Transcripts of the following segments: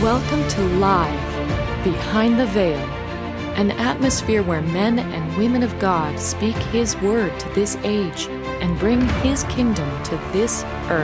Welcome to Live, Behind the Veil, an atmosphere where men and women of God speak His word to this age and bring His kingdom to this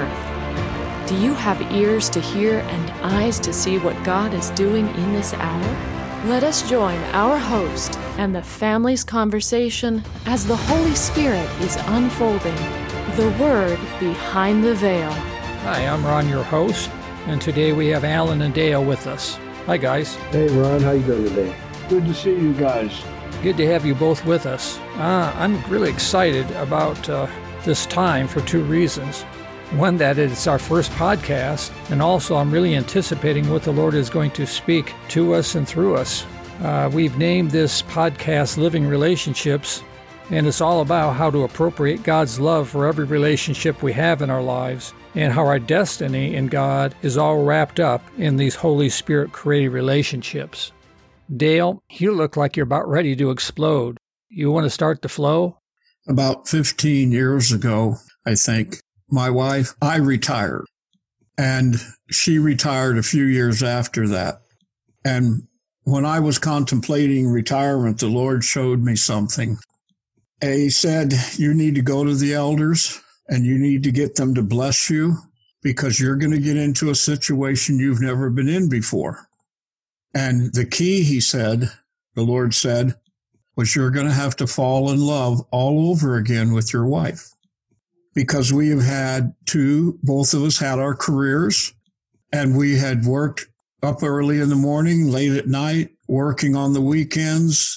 earth. Do you have ears to hear and eyes to see what God is doing in this hour? Let us join our host and the family's conversation as the Holy Spirit is unfolding the Word behind the veil. Hi, I'm Ron, your host, and today we have Alan and Dale with us. Hi, guys. Hey, Ron. How you doing today? Good to see you guys. Good to have you both with us. I'm really excited about this time for two reasons. One, that it's our first podcast, and also I'm really anticipating what the Lord is going to speak to us and through us. We've named this podcast Living Relationships, and it's all about how to appropriate God's love for every relationship we have in our lives, and how our destiny in God is all wrapped up in these Holy Spirit-created relationships. Dale, you look like you're about ready to explode. You want to start the flow? About 15 years ago, I think, my wife, I retired, and she retired a few years after that. And when I was contemplating retirement, the Lord showed me something. He said, you need to go to the elders and you need to get them to bless you because you're going to get into a situation you've never been in before. And the key, he said, the Lord said, was you're going to have to fall in love all over again with your wife. Because we have had both of us had our careers, and we had worked up early in the morning, late at night, working on the weekends.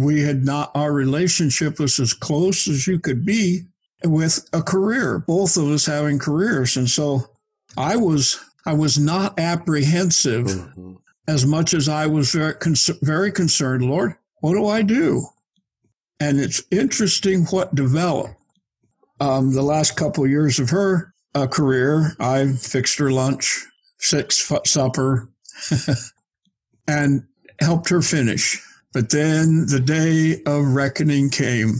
Our relationship was as close as you could be with a career, both of us having careers. And so I was not apprehensive as much as I was very concerned, Lord, what do I do? And it's interesting what developed. The last couple of years of her career, I fixed her lunch, supper, and helped her finish. But then the day of reckoning came.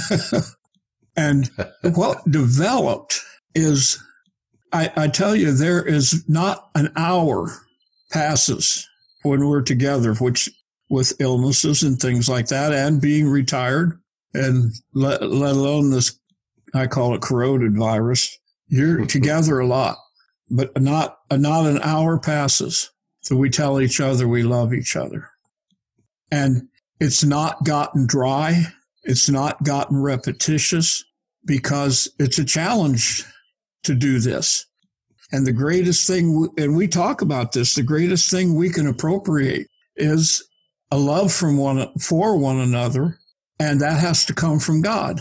And what developed is, I tell you, there is not an hour passes when we're together, which with illnesses and things like that, and being retired, and let alone this, I call it corroded virus. You're together a lot, but not an hour passes that we tell each other we love each other. And it's not gotten dry. It's not gotten repetitious because it's a challenge to do this. And the greatest thing, and we talk about this, the greatest thing we can appropriate is a love for one another, and that has to come from God.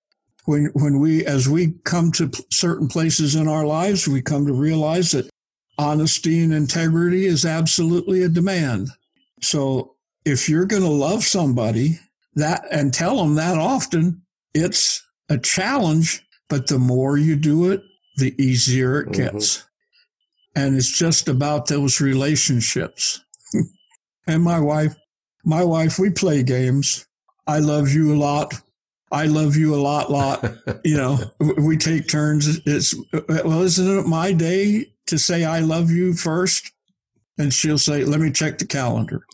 As we come to certain places in our lives, we come to realize that honesty and integrity is absolutely a demand. So if you're going to love somebody and tell them that often, it's a challenge, but the more you do it, the easier it gets. And it's just about those relationships. And my wife, we play games. I love you a lot. I love you a lot. You know, we take turns. Isn't it my day to say I love you first? And she'll say, let me check the calendar.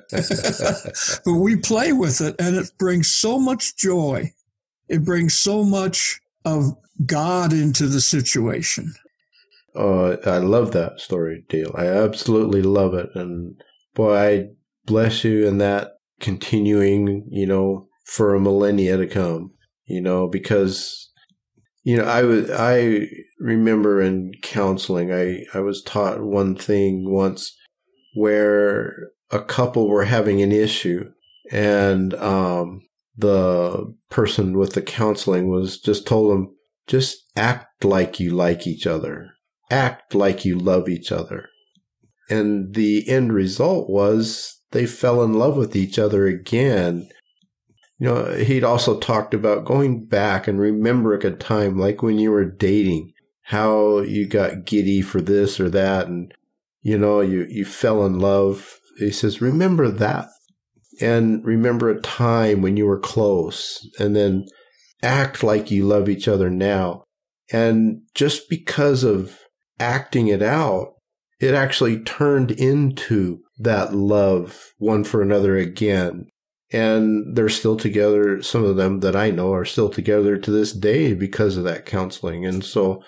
But we play with it, and it brings so much joy. It brings so much of God into the situation. Oh, I love that story, Dale. I absolutely love it. And boy, I bless you in that continuing, for a millennia to come, because, I remember in counseling, I was taught one thing once where a couple were having an issue, and the person with the counseling was just told them, just act like you like each other. Act like you love each other. And the end result was they fell in love with each other again. He'd also talked about going back and remembering a time like when you were dating, how you got giddy for this or that, and, you fell in love. He says, remember that, and remember a time when you were close, and then act like you love each other now. And just because of acting it out, it actually turned into that love one for another again. And they're still together. Some of them that I know are still together to this day because of that counseling. And so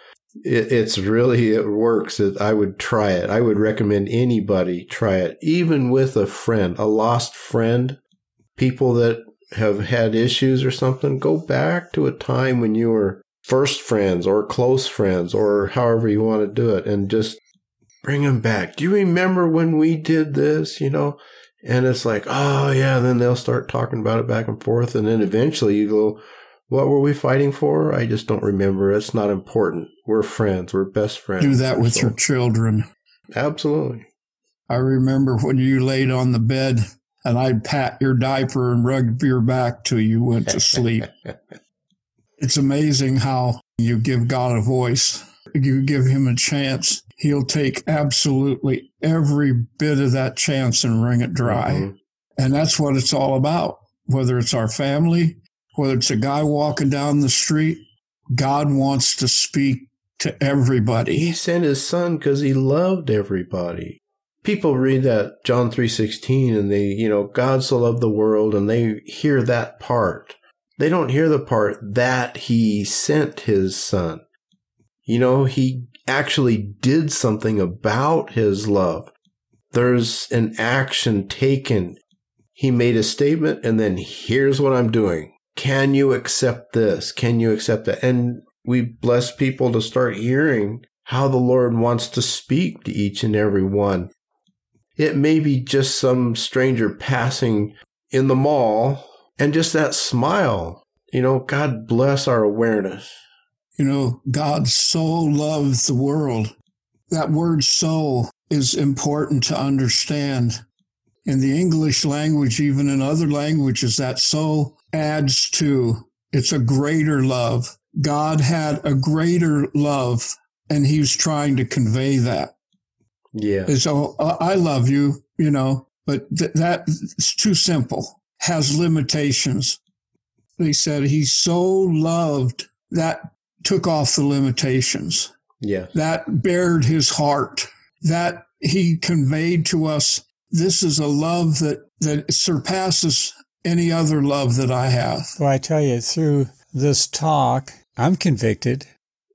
it works. I would try it. I would recommend anybody try it, even with a friend, a lost friend, people that have had issues or something. Go back to a time when you were first friends or close friends or however you want to do it and just bring them back. Do you remember when we did this, And it's like, oh, yeah. Then they'll start talking about it back and forth. And then eventually you go, what were we fighting for? I just don't remember. It's not important. We're friends. We're best friends. Do that with your children. Absolutely. I remember when you laid on the bed and I'd pat your diaper and rub your back till you went to sleep. It's amazing how you give God a voice. You give him a chance. He'll take absolutely every bit of that chance and wring it dry. Mm-hmm. And that's what it's all about. Whether it's our family, whether it's a guy walking down the street, God wants to speak to everybody. He sent his son because he loved everybody. People read that John 3:16 and they, God so loved the world, and they hear that part. They don't hear the part that he sent his son. He actually did something about his love. There's an action taken. He made a statement, and then here's what I'm doing. Can you accept this? Can you accept that? And we bless people to start hearing how the Lord wants to speak to each and every one. It may be just some stranger passing in the mall, and just that smile. God bless our awareness. God so loved the world. That word so is important to understand. In the English language, even in other languages, that so adds to, it's a greater love. God had a greater love, and he was trying to convey that. Yeah. So I love you, but that's too simple, has limitations. He said he so loved that took off the limitations. Yeah. That bared his heart. That he conveyed to us, this is a love that surpasses any other love that I have. Well, I tell you, through this talk, I'm convicted.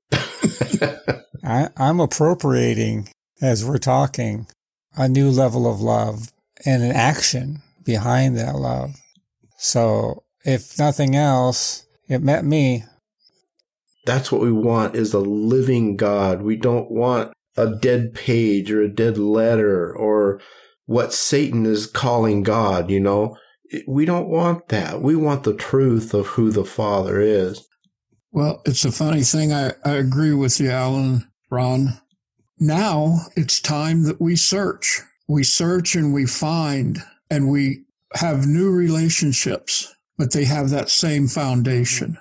I'm appropriating, as we're talking, a new level of love and an action behind that love. So, if nothing else, it met me. That's what we want, is a living God. We don't want a dead page or a dead letter or what Satan is calling God, We don't want that. We want the truth of who the Father is. Well, it's a funny thing. I agree with you, Alan, Ron. Now it's time that we search. We search and we find, and we have new relationships, but they have that same foundation.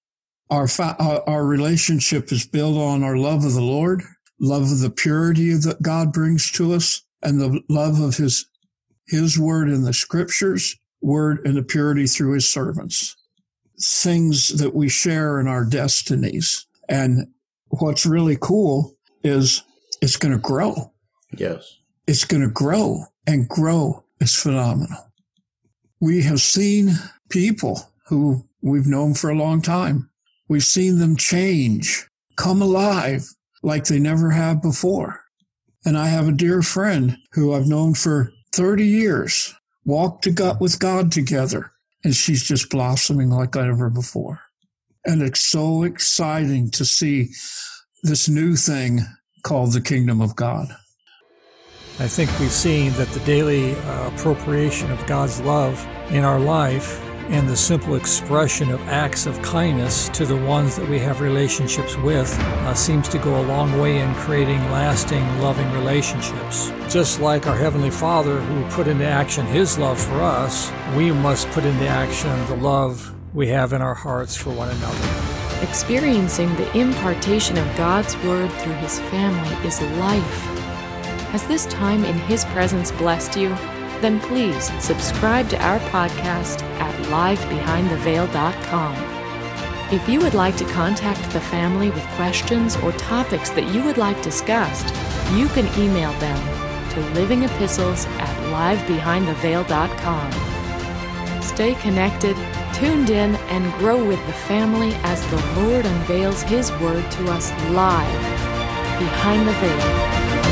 Our relationship is built on our love of the Lord, love of the purity that God brings to us, and the love of his word in the scriptures, word and the purity through his servants. Things that we share in our destinies. And what's really cool is it's going to grow. Yes. It's going to grow, and grow is phenomenal. We have seen people who we've known for a long time. We've seen them change, come alive like they never have before. And I have a dear friend who I've known for 30 years, walked with God together, and she's just blossoming like never before. And it's so exciting to see this new thing called the kingdom of God. I think we've seen that the daily appropriation of God's love in our life and the simple expression of acts of kindness to the ones that we have relationships with seems to go a long way in creating lasting, loving relationships. Just like our Heavenly Father, who put into action His love for us, we must put into action the love we have in our hearts for one another. Experiencing the impartation of God's Word through His family is life. Has this time in His presence blessed you? Then please subscribe to our podcast at livebehindtheveil.com. If you would like to contact the family with questions or topics that you would like discussed, you can email them to livingepistles@livebehindtheveil.com. Stay connected, tuned in, and grow with the family as the Lord unveils His Word to us live behind the veil.